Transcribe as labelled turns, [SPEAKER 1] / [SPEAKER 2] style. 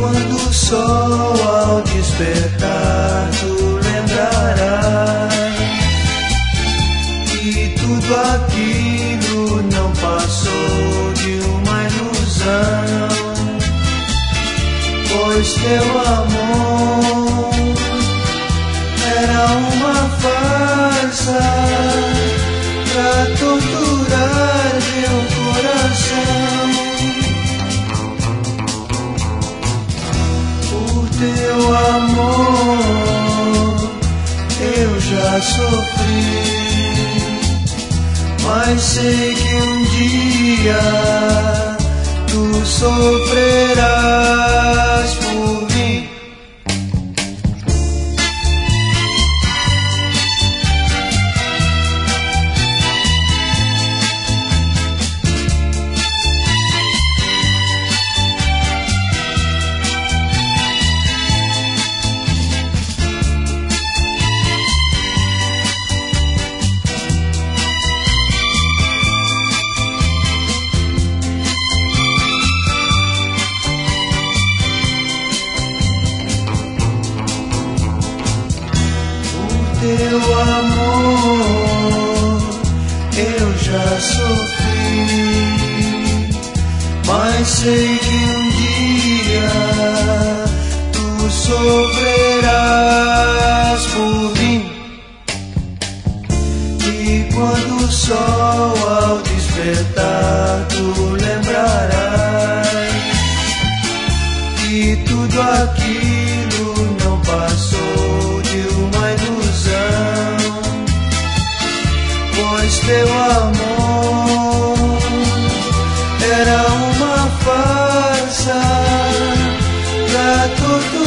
[SPEAKER 1] quando o sol ao despertar tu lembrarás que tudo aquilo não passou de uma ilusão, pois teu amor era uma farsa pra torturar meu coração. Por teu amor eu já sofri, mas sei que um dia tu sofrerás por mim. Teu amor eu já sofri, mas sei que um dia tu sofrerás por mim. E quando o sol ao despertar tu lembrarás que tudo aquilo não passou de uma ilusão, pois teu amor era uma farsa pra torturar